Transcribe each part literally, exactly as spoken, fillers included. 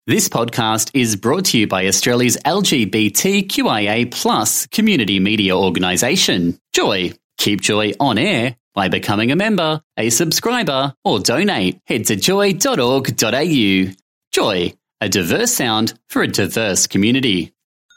This podcast is brought to you by Australia's L G B T Q I A plus community media organisation, Joy. Keep Joy on air by becoming a member, a subscriber, or donate. Head to joy dot org dot a u. Joy, a diverse sound for a diverse community.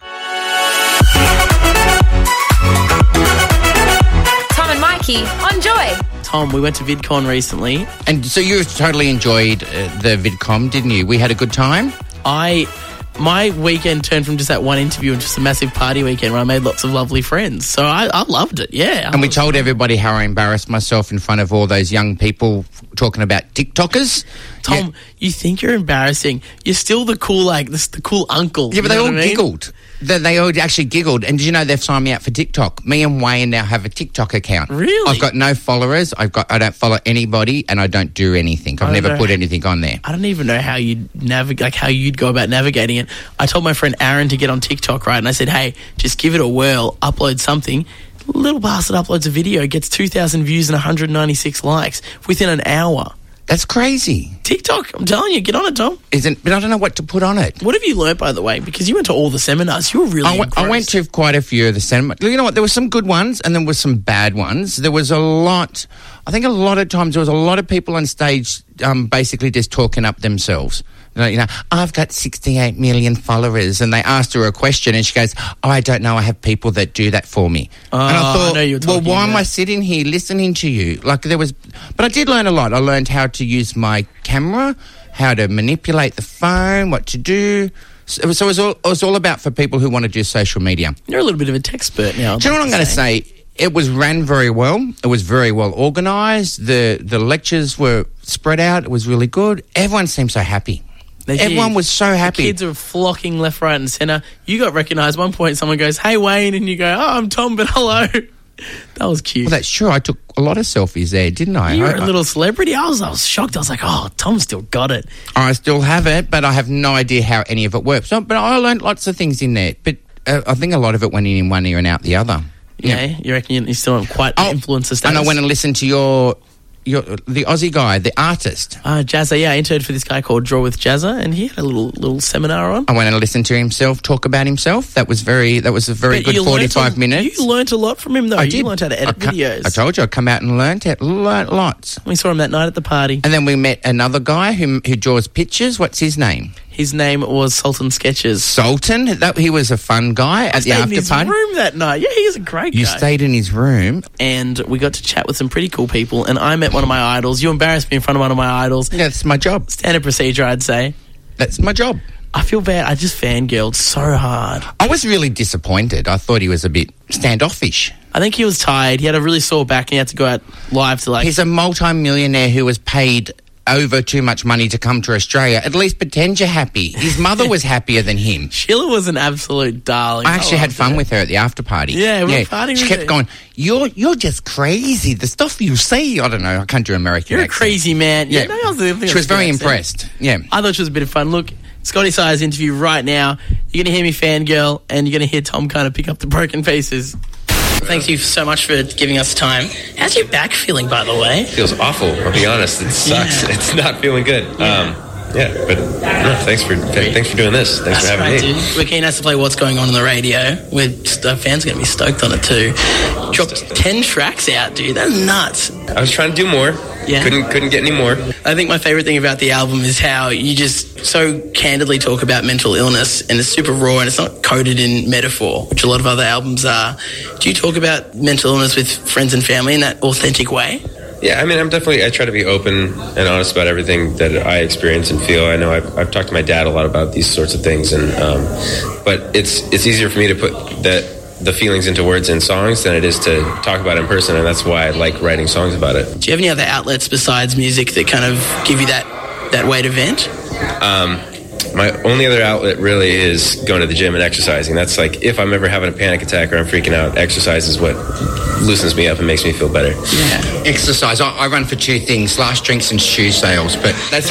Tom and Mikey on Joy. Tom, we went to VidCon recently. And so you totally enjoyed uh, the VidCon, didn't you? We had a good time? I, my weekend turned from just that one interview into just a massive party weekend where I made lots of lovely friends. So I, I loved it, yeah. And we told everybody how I embarrassed myself in front of all those young people talking about TikTokers. Tom, yeah. You think you're embarrassing. You're still the cool, like, this, the cool uncle. Yeah, but they all I mean? giggled. They, they all actually giggled. And did you know they've signed me out for TikTok? Me and Wayne now have a TikTok account. Really? I've got no followers. I've got. I don't follow anybody, and I don't do anything. I've never know. put anything on there. I don't even know how you'd navigate, like how you'd go about navigating it. I told my friend Aaron to get on TikTok, right? And I said, hey, just give it a whirl, upload something. Little bastard uploads a video, gets two thousand views and one hundred ninety-six likes within an hour. That's crazy. TikTok, I'm telling you, get on it, Tom. Isn't? But I don't know what to put on it. What have you learnt, by the way? Because you went to all the seminars. You were really I went, I went to quite a few of the seminars. You know what? There were some good ones and there were some bad ones. There was a lot. I think a lot of times there was a lot of people on stage um, basically just talking up themselves. You know, I've got sixty-eight million followers, and they asked her a question, and she goes, oh, I don't know, I have people that do that for me. Oh, and I thought, I know you were well, talking why about. am I sitting here listening to you? Like there was, but I did learn a lot. I learned how to use my camera, how to manipulate the phone, what to do. So it was, so it was, all, it was all about for people who want to do social media. You're a little bit of a tech expert now. Do you know what I'm going to say? It was ran very well. It was very well organised. The the lectures were spread out. It was really good. Everyone seemed so happy. They Everyone did. was so happy. The kids were flocking left, right and centre. You got recognised. At one point, someone goes, hey, Wayne, and you go, oh, I'm Tom, but hello. That was cute. Well, that's true. I took a lot of selfies there, didn't I? You were I, a little celebrity. I was, I was shocked. I was like, oh, Tom still got it. I still have it, but I have no idea how any of it works. So, but I learned lots of things in there. But uh, I think a lot of it went in in one ear and out the other. Yeah, yeah. You reckon you still have quite oh, influencer status? And I went and listened to your... Your, the Aussie guy, the artist. Uh, Jazza, yeah, I interned for this guy called Draw with Jazza, and he had a little little seminar on. I went and listened to himself talk about himself. That was very. That was a very But good forty-five a, minutes. You learnt a lot from him, though. I you did. learnt how to edit I videos. I told you, I come out and learnt it. Learnt lots. We saw him that night at the party. And then we met another guy who who draws pictures. What's his name? His name was Sultan Sketches. Sultan. That he was a fun guy at I the stayed after in his party. room that night. Yeah, he's a great You guy. stayed in his room. And we got to chat with some pretty cool people, and I met one of my idols. You embarrassed me in front of one of my idols. Yeah, that's my job. Standard procedure, I'd say. That's my job. I feel bad. I just fangirled so hard. I was really disappointed. I thought he was a bit standoffish. I think he was tired. He had a really sore back, and he had to go out live to like... He's a multi-millionaire who was paid over too much money to come to Australia. At least pretend you're happy. His mother was happier than him. Sheila was an absolute darling. I actually had loved fun her. with her at the after party. Yeah, we were partying She with kept her. going, you're you're just crazy. The stuff you say, I don't know, I can't do American You're a accent. crazy man. Yeah, Yeah, no, I was- I think she it was a good very accent. impressed. Yeah. I thought she was a bit of fun. Look, Scotty Sire's interview right now. You're going to hear me fangirl, and you're going to hear Tom kind of pick up the broken pieces. Thank you so much for giving us time. How's your back feeling, by the way? Feels awful. I'll be honest. It sucks. Yeah. It's not feeling good. Yeah. Um, yeah, but no, thanks for thanks for doing this. Thanks That's for having right, me. dude. We're keen as to play What's Going On on the radio. We're just, our fans are going to be stoked on it too. Dropped ten tracks out, dude. That's nuts. I was trying to do more. Yeah. Couldn't couldn't get any more. I think my favourite thing about the album is how you just so candidly talk about mental illness, and it's super raw and it's not coded in metaphor, which a lot of other albums are. Do you talk about mental illness with friends and family in that authentic way? Yeah, I mean, I'm definitely, I try to be open and honest about everything that I experience and feel. I know I've, I've talked to my dad a lot about these sorts of things, and um, but it's it's easier for me to put that the feelings into words in songs than it is to talk about it in person, and that's why I like writing songs about it. Do you have any other outlets besides music that kind of give you that, that way to vent? Um, my only other outlet really is going to the gym and exercising. That's like, if I'm ever having a panic attack or I'm freaking out, exercise is what loosens me up and makes me feel better. Yeah. Exercise. I, I run for two things, last drinks and shoe sales, but that's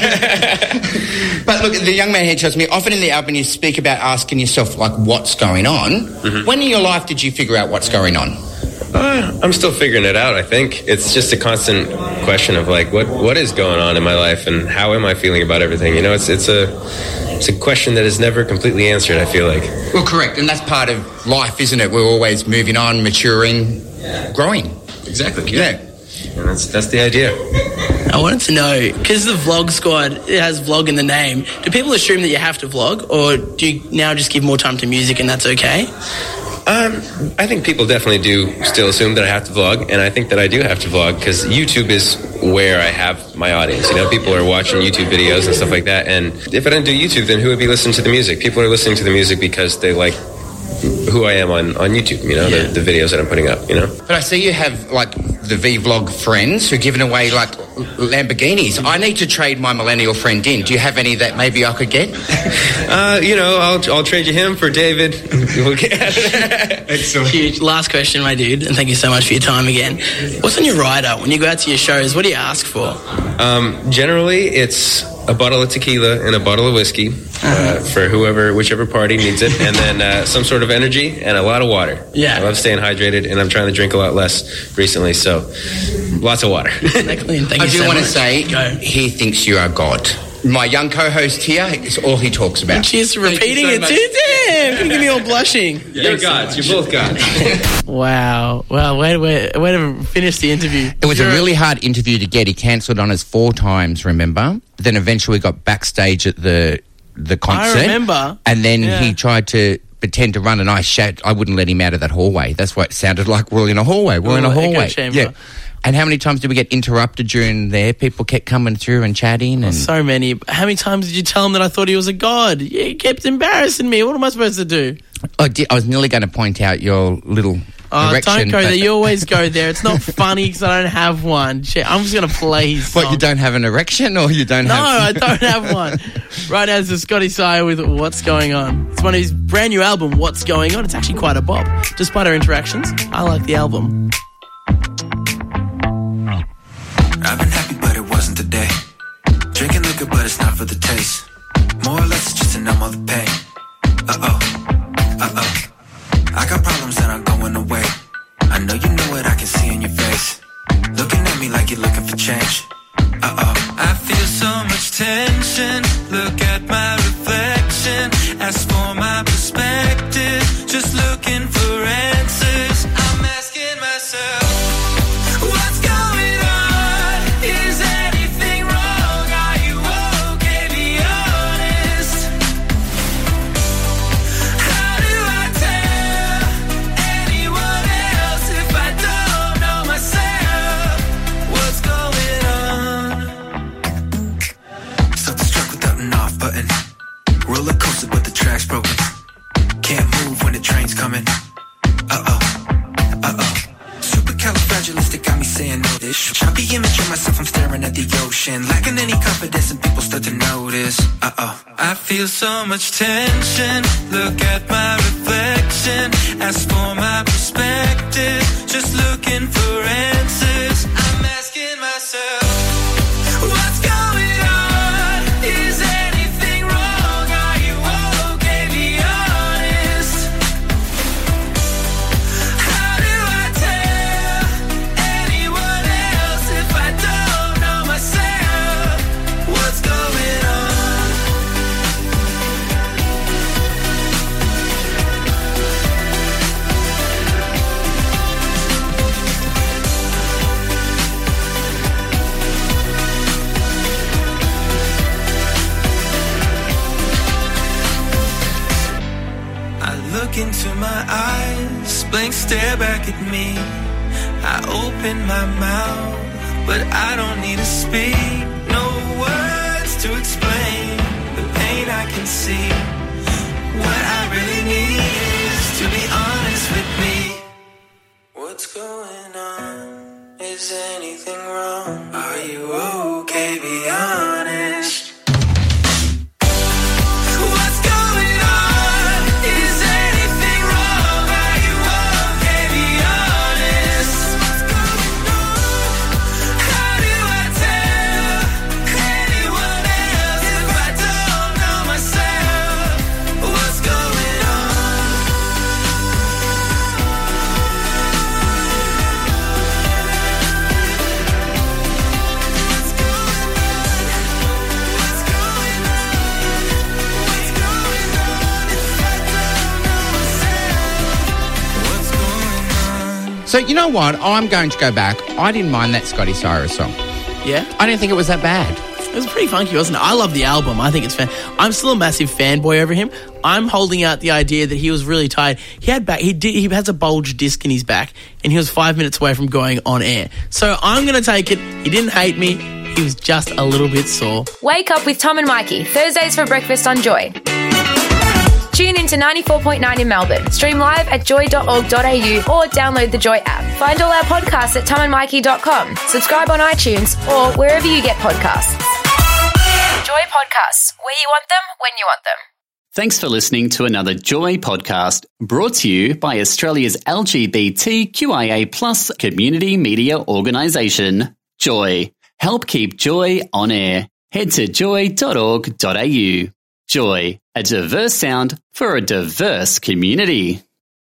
okay. But look, the young man here tells me, often in the album you speak about asking yourself, like, what's going on? Mm-hmm. When in your life did you figure out what's going on? Uh, I'm still figuring it out, I think. It's just a constant question of, like, what, what is going on in my life and how am I feeling about everything? You know, it's it's a it's a question that is never completely answered, I feel like. Well, correct. And that's part of life, isn't it? We're always moving on, maturing, growing. Exactly. Yeah. yeah. And that's, that's the idea. I wanted to know, because the Vlog Squad, it has vlog in the name, do people assume that you have to vlog, or do you now just give more time to music and that's okay? Um, I think people definitely do still assume that I have to vlog, and I think that I do have to vlog because YouTube is where I have my audience. You know, people are watching YouTube videos and stuff like that, and if I didn't do YouTube, then who would be listening to the music? People are listening to the music because they like who I am on, on YouTube, you know, yeah. the, the videos that I'm putting up, you know. But I see you have, like, the V-Vlog friends who are giving away, like, Lamborghinis. I need to trade my millennial friend in. Do you have any that maybe I could get? uh, you know, I'll I'll trade you him for David. We'll get Excellent. Huge. Last question, my dude, and thank you so much for your time again. What's on your rider when you go out to your shows? What do you ask for? Um, generally, it's a bottle of tequila and a bottle of whiskey uh, uh-huh. for whoever, whichever party needs it, and then uh, some sort of energy and a lot of water. Yeah. I love staying hydrated, and I'm trying to drink a lot less recently, so lots of water. Excellent. Thank I you do so want much. to say, Go. He thinks you are God. My young co-host here is all he talks about. And she's repeating so it too. Damn, you're getting me all blushing. You're gods. You're both gods. Wow. Well, way, way, way to finish the interview. It was You're a really hard interview to get. He cancelled on us four times, remember? Then eventually got backstage at the the concert. I remember. And then Yeah. he tried to pretend to run, and I shat. I wouldn't let him out of that hallway. That's what it sounded like. We're in a hallway. We're in a Little echo hallway. chamber. Yeah. And how many times did we get interrupted during there? People kept coming through and chatting. And So many. How many times did you tell him that I thought he was a god? Yeah, he kept embarrassing me. What am I supposed to do? I, did, I was nearly going to point out your little Oh, erection. don't go but- there. You always go there. It's not funny because I don't have one. Shit, I'm just going to play his song. What, you don't have an erection, or you don't No, have... I don't have one. Right now, it's Scotty Sire with What's Going On. It's one of his brand new album, What's Going On. It's actually quite a bop. Despite our interactions, I like the album. I've been happy, but it wasn't the day. Drinking liquor, but it's not for the taste. More or less, it's just to numb all the pain. Uh-oh, uh-oh. I got problems that aren't going away. I know you know it, I can see in your face. Looking at me like you're looking for change. Uh-oh. I feel so much tension. Look at my reflection. Ask for my perspective. Just looking for answers. I'm asking myself, what's going on? Is anything wrong? Are you okay? Be honest. How do I tell anyone else if I don't know myself? What's going on? Self-destruct without an off button. Roller coaster but the track's broken. Can't move when the train's coming. Uh-oh, uh-oh. Supercalifragilistic got me saying no this. Choppy image of myself, I'm staring at the ocean. Lacking any confidence and people start to notice. Uh-oh. I feel so much tension. Look at my reflection. Ask for my perspective. Just looking for answers. I'm asking myself, what's going on? Is anything wrong? Are you okay? Be honest. How do I tell anyone else if I don't know myself? What's going on? I look into my eyes, blank stare back at me. I open my mouth, but I don't need to speak. No words to explain the pain I can see. What I really need is to be honest with me. What's going on? Is anything wrong? Are you okay? Be honest. What's going on? Is anything wrong? Are you okay? Be honest. What's going on? How do I tell anyone else if I don't know myself? So you know what? I'm going to go back. I didn't mind that Scotty Cyrus song. Yeah? I didn't think it was that bad. It was pretty funky, wasn't it? I love the album. I think it's fan. I'm still a massive fanboy over him. I'm holding out the idea that he was really tired. He had back. He did. He has a bulge disc in his back, and he was five minutes away from going on air. So I'm going to take it. He didn't hate me. He was just a little bit sore. Wake up with Tom and Mikey, Thursdays for breakfast on Joy. Tune in to ninety-four point nine in Melbourne. Stream live at joy dot org dot a u or download the Joy app. Find all our podcasts at tom and mikey dot com. Subscribe on iTunes or wherever you get podcasts. Joy Podcasts, where you want them, when you want them. Thanks for listening to another Joy podcast brought to you by Australia's L G B T Q I A plus community media organisation, Joy. Help keep Joy on air. Head to joy dot org dot a u. Joy, a diverse sound for a diverse community.